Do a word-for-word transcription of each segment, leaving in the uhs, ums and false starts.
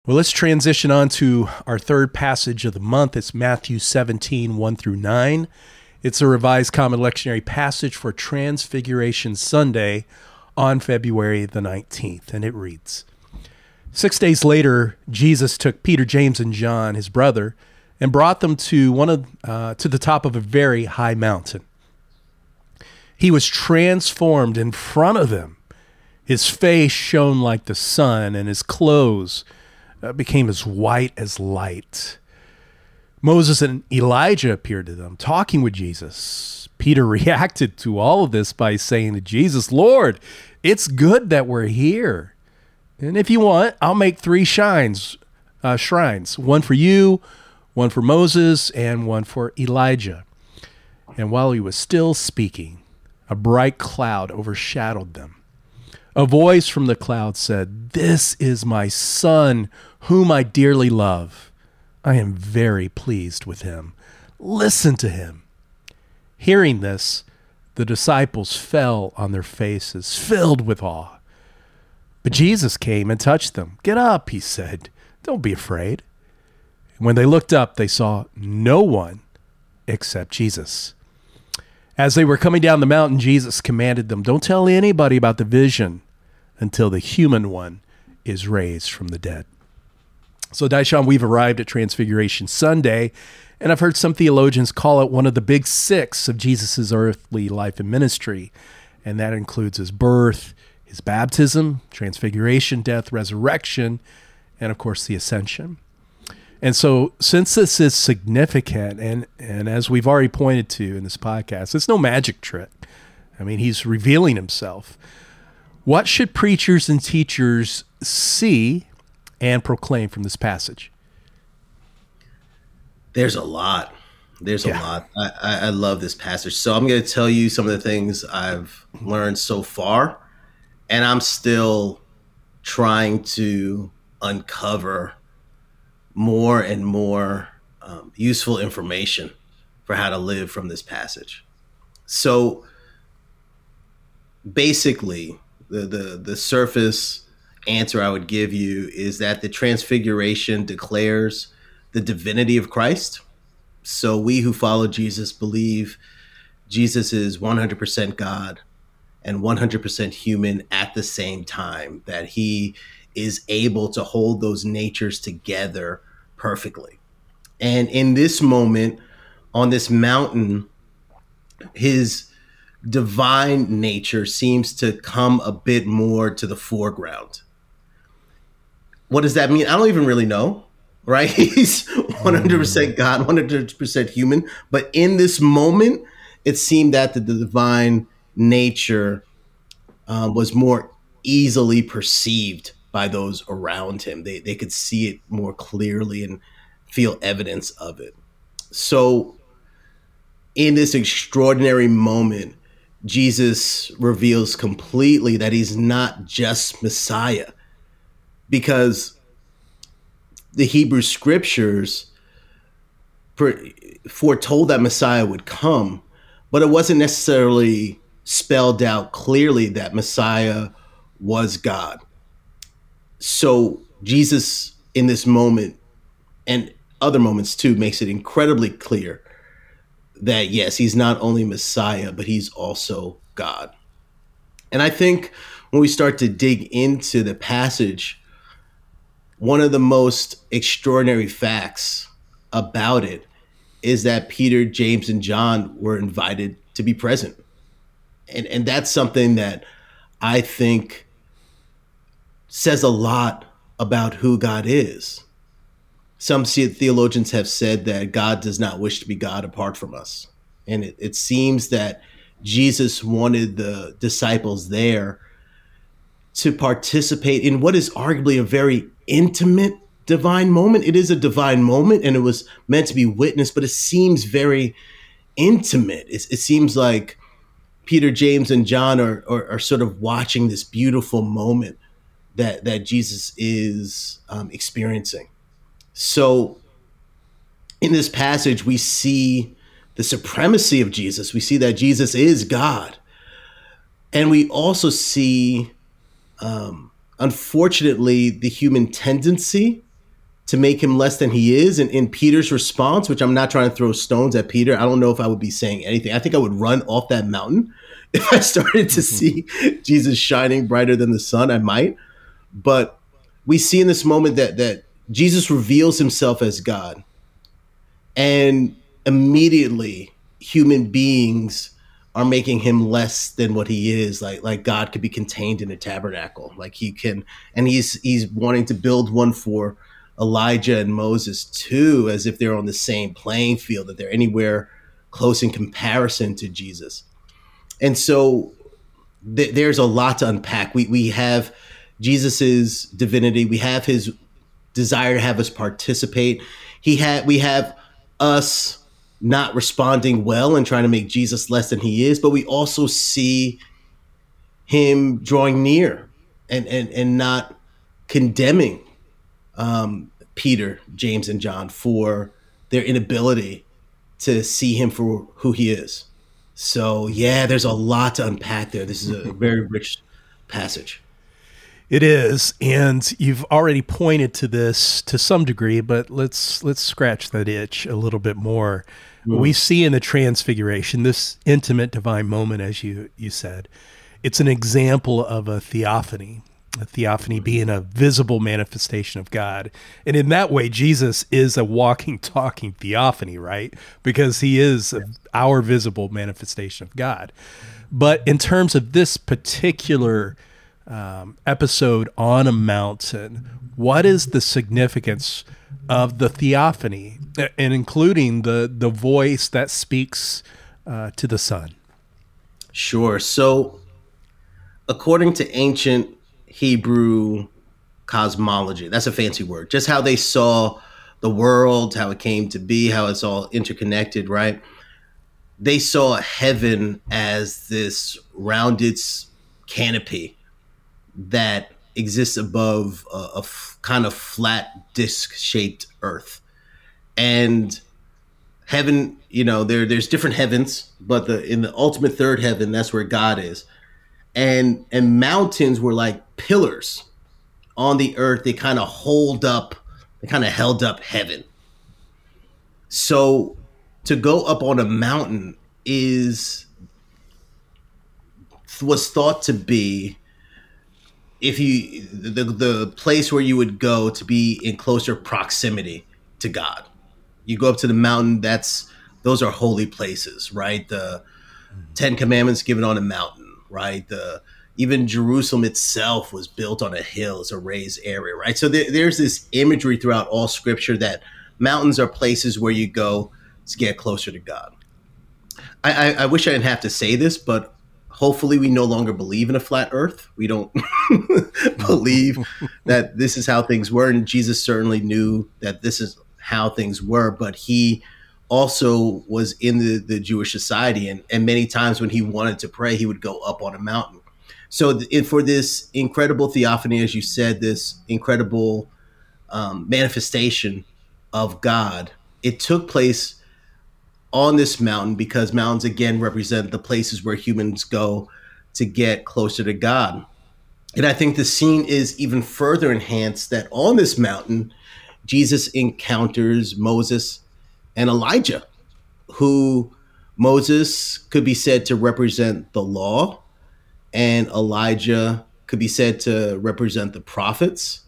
Well, let's transition on to our third passage of the month. It's Matthew seventeen, one through nine. It's a Revised Common Lectionary passage for Transfiguration Sunday on February the nineteenth, and it reads, Six days later, Jesus took Peter, James, and John, his brother, and brought them to one of uh, to the top of a very high mountain. He was transformed in front of them. His face shone like the sun, and his clothes uh, became as white as light. Moses and Elijah appeared to them, talking with Jesus. Peter reacted to all of this by saying to Jesus, Lord, it's good that we're here. And if you want, I'll make three shrines, uh, shrines, one for you, one for Moses, and one for Elijah. And while he was still speaking, a bright cloud overshadowed them. A voice from the cloud said, This is my son, whom I dearly love. I am very pleased with him. Listen to him. Hearing this, the disciples fell on their faces, filled with awe. But Jesus came and touched them. Get up, he said. Don't be afraid. When they looked up, they saw no one except Jesus. As they were coming down the mountain, Jesus commanded them, Don't tell anybody about the vision until the human one is raised from the dead. So, Daishan, we've arrived at Transfiguration Sunday, and I've heard some theologians call it one of the big six of Jesus' earthly life and ministry, and that includes his birth, his baptism, transfiguration, death, resurrection, and of course the ascension. And so since this is significant, and, and as we've already pointed to in this podcast, it's no magic trick. I mean, he's revealing himself. What should preachers and teachers see and proclaim from this passage? There's a lot. There's Yeah. a lot. I, I, I love this passage. So I'm going to tell you some of the things I've learned so far, and I'm still trying to uncover more and more um, useful information for how to live from this passage. So basically, the, the, the surface answer I would give you is that the Transfiguration declares the divinity of Christ. So we who follow Jesus believe Jesus is one hundred percent God and one hundred percent human at the same time, that he is able to hold those natures together perfectly. And in this moment, on this mountain, his divine nature seems to come a bit more to the foreground. What does that mean? I don't even really know, right? He's one hundred percent God, one hundred percent human. But in this moment, it seemed that the, the divine nature um, was more easily perceived by those around him. They they could see it more clearly and feel evidence of it. So in this extraordinary moment, Jesus reveals completely that he's not just Messiah, because the Hebrew scriptures foretold that Messiah would come, but it wasn't necessarily spelled out clearly that Messiah was God. So Jesus in this moment and other moments too makes it incredibly clear that yes, he's not only Messiah, but he's also God. And I think when we start to dig into the passage, one of the most extraordinary facts about it is that Peter, James, and John were invited to be present. And, and that's something that I think says a lot about who God is. Some theologians have said that God does not wish to be God apart from us. And it, it seems that Jesus wanted the disciples there to participate in what is arguably a very intimate divine moment. It is a divine moment, and it was meant to be witnessed, but it seems very intimate. It, it seems like Peter, James, and John are, are, are sort of watching this beautiful moment that, that Jesus is um, experiencing. So in this passage, we see the supremacy of Jesus. We see that Jesus is God. And we also see, um, unfortunately, the human tendency to make him less than he is. And in Peter's response, which I'm not trying to throw stones at Peter, I don't know if I would be saying anything. I think I would run off that mountain if I started to see Jesus shining brighter than the sun. I might. But we see in this moment that that Jesus reveals himself as God. And immediately human beings are making him less than what he is. Like like God could be contained in a tabernacle. Like he can, and he's he's wanting to build one for Elijah and Moses too, as if they're on the same playing field, that they're anywhere close in comparison to Jesus. And so th- there's a lot to unpack. We we have Jesus's divinity. We have his desire to have us participate. He had we have us not responding well and trying to make Jesus less than he is, but we also see him drawing near and and and not condemning um, Peter, James, and John for their inability to see him for who he is. So yeah, there's a lot to unpack there. This is a very rich passage. It is, and you've already pointed to this to some degree, but let's let's scratch that itch a little bit more. Mm. We see in the Transfiguration, this intimate divine moment, as you you said, it's an example of a theophany, a theophany being a visible manifestation of God. And in that way, Jesus is a walking, talking theophany, right? Because he is yeah. our visible manifestation of God. But in terms of this particular Um, episode on a mountain, what is the significance of the theophany, and including the the voice that speaks uh, to the Son? Sure. So, according to ancient Hebrew cosmology, that's a fancy word, just how they saw the world, how it came to be, how it's all interconnected, right? They saw heaven as this rounded canopy that exists above a, a f- kind of flat disc-shaped earth. And heaven, you know, there there's different heavens, but the in the ultimate third heaven, that's where God is. And and mountains were like pillars on the earth. They kind of hold up, they kind of held up heaven. So to go up on a mountain is was thought to be, if you the the place where you would go to be in closer proximity to God. You go up to the mountain, that's those are holy places, right? The Ten Commandments given on a mountain, right? The even Jerusalem itself was built on a hill, it's a raised area, right? So there, there's this imagery throughout all scripture that mountains are places where you go to get closer to God. I, I, I wish I didn't have to say this, but hopefully we no longer believe in a flat earth. We don't believe that this is how things were. And Jesus certainly knew that this is how things were, but he also was in the, the Jewish society. And, and many times when he wanted to pray, he would go up on a mountain. So th- for this incredible theophany, as you said, this incredible um, manifestation of God, it took place on this mountain because mountains, again, represent the places where humans go to get closer to God. And I think the scene is even further enhanced that on this mountain, Jesus encounters Moses and Elijah, who Moses could be said to represent the law, and Elijah could be said to represent the prophets.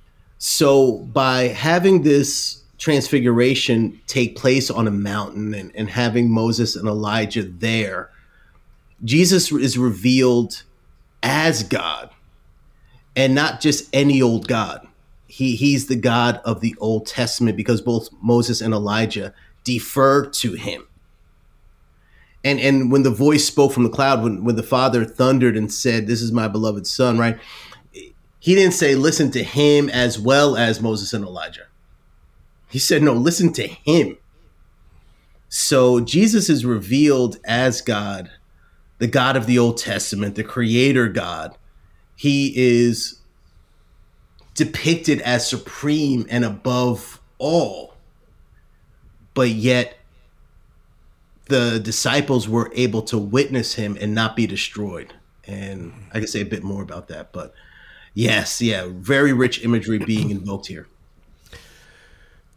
So by having this transfiguration take place on a mountain and, and having Moses and Elijah there, Jesus is revealed as God, and not just any old God. He he's the God of the Old Testament because both Moses and Elijah defer to him. And and when the voice spoke from the cloud, when, when the Father thundered and said, "This is my beloved Son," right? He didn't say, listen to him as well as Moses and Elijah. He said, no, listen to him. So Jesus is revealed as God, the God of the Old Testament, the creator God. He is depicted as supreme and above all, but yet the disciples were able to witness him and not be destroyed. And I can say a bit more about that, but yes, yeah, very rich imagery being invoked here.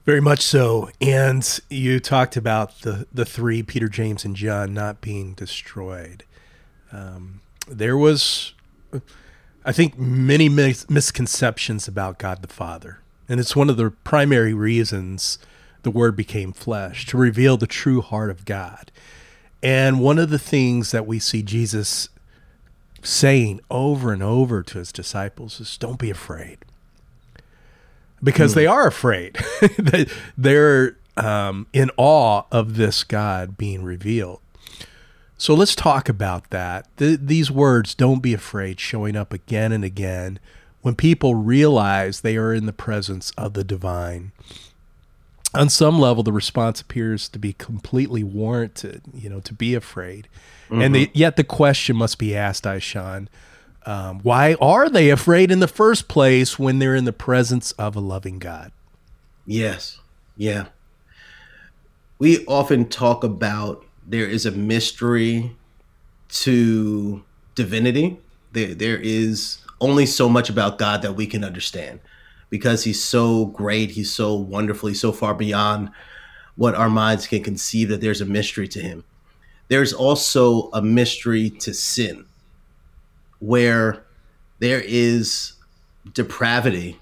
Very much so. And you talked about the, the three, Peter, James, and John, not being destroyed. Um, there was, I think, many mis- misconceptions about God the Father. And it's one of the primary reasons the Word became flesh, to reveal the true heart of God. And one of the things that we see Jesus saying over and over to his disciples is, don't be afraid. Because mm. they are afraid. They're um, in awe of this God being revealed. So let's talk about that. Th- these words, don't be afraid, showing up again and again when people realize they are in the presence of the divine. On some level, the response appears to be completely warranted, you know, to be afraid. Mm-hmm. And the, yet the question must be asked, Aishan, um, why are they afraid in the first place when they're in the presence of a loving God? Yes. Yeah. We often talk about there is a mystery to divinity. There, there is only so much about God that we can understand, because he's so great, he's so wonderful, he's so far beyond what our minds can conceive, that there's a mystery to him. There's also a mystery to sin, where there is depravity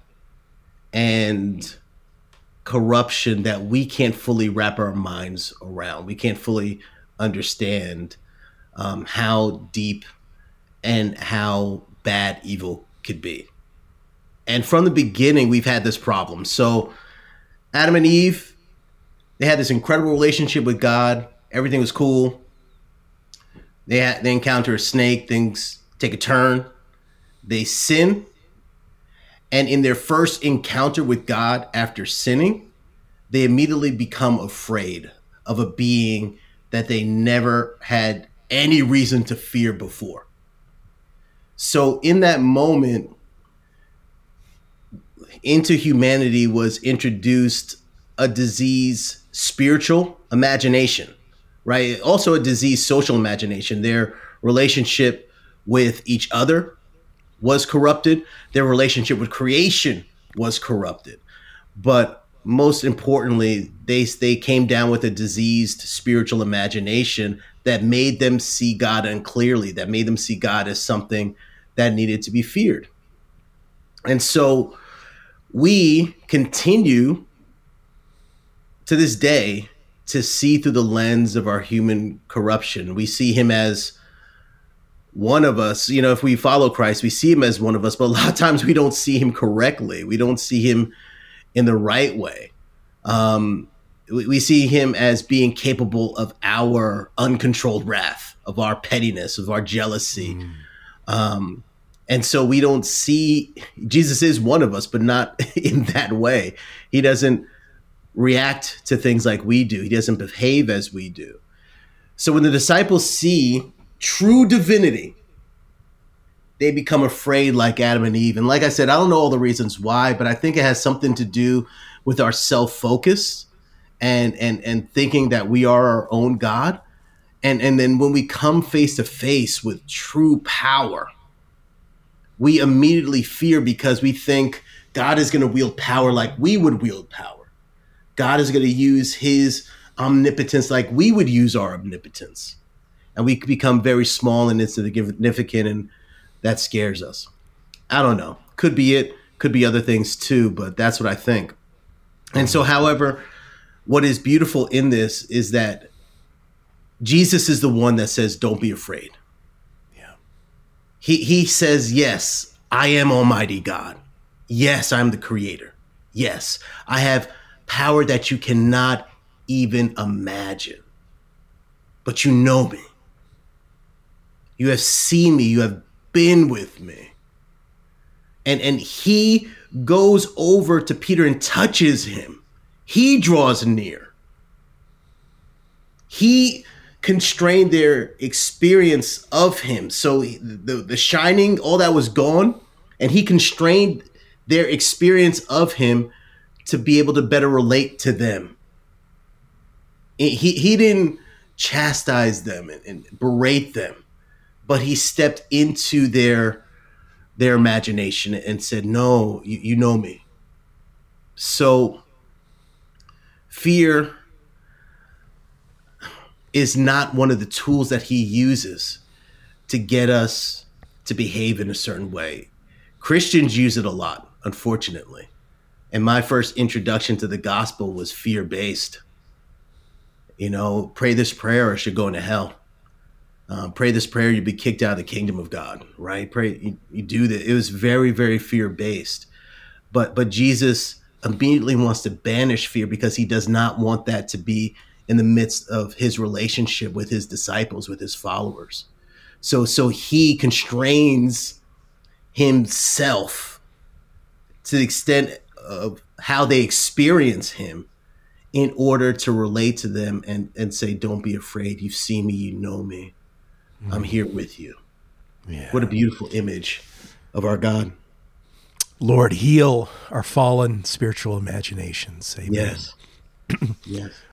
and corruption that we can't fully wrap our minds around. We can't fully understand um, how deep and how bad evil could be. And from the beginning, we've had this problem. So Adam and Eve, they had this incredible relationship with God. Everything was cool. They had, they encounter a snake. Things take a turn. They sin. And in their first encounter with God after sinning, they immediately become afraid of a being that they never had any reason to fear before. So in that moment, into humanity was introduced a disease, spiritual imagination, right? Also a disease, social imagination. Their relationship with each other was corrupted. Their relationship with creation was corrupted. But most importantly, they, they came down with a diseased spiritual imagination that made them see God unclearly, that made them see God as something that needed to be feared. And so we continue to this day to see through the lens of our human corruption. We see him as one of us. You know, if we follow Christ, we see him as one of us, but a lot of times we don't see him correctly. We don't see him in the right way. Um, we, we see him as being capable of our uncontrolled wrath, of our pettiness, of our jealousy. Mm. Um, And so we don't see, Jesus is one of us, but not in that way. He doesn't react to things like we do. He doesn't behave as we do. So when the disciples see true divinity, they become afraid like Adam and Eve. And like I said, I don't know all the reasons why, but I think it has something to do with our self-focus and and and thinking that we are our own God. And, and then when we come face to face with true power, we immediately fear, because we think God is going to wield power like we would wield power. God is going to use his omnipotence like we would use our omnipotence. And we become very small and insignificant, and that scares us. I don't know. Could be it. Could be other things too, but that's what I think. And so, however, what is beautiful in this is that Jesus is the one that says, don't be afraid. He he says, yes, I am Almighty God. Yes, I'm the creator. Yes, I have power that you cannot even imagine. But you know me. You have seen me. You have been with me. And, and he goes over to Peter and touches him. He draws near. He constrained their experience of him. So the, the shining, all that was gone, and he constrained their experience of him to be able to better relate to them. He, he didn't chastise them and, and berate them, but he stepped into their, their imagination and said, no, you, you know me. So fear is not one of the tools that he uses to get us to behave in a certain way. Christians use it a lot, unfortunately. And my first introduction to the gospel was fear-based. You know, pray this prayer or you'll go into hell. Um, pray this prayer, you'll be kicked out of the kingdom of God, right? Pray, you, you do that. It was very, very fear-based. But but Jesus immediately wants to banish fear because he does not want that to be in the midst of his relationship with his disciples, with his followers. So so he constrains himself to the extent of how they experience him in order to relate to them and, and say, don't be afraid. You've seen me, you know me. Mm. I'm here with you. Yeah. What a beautiful image of our God. Lord, heal our fallen spiritual imaginations. Amen. Yes. Yes.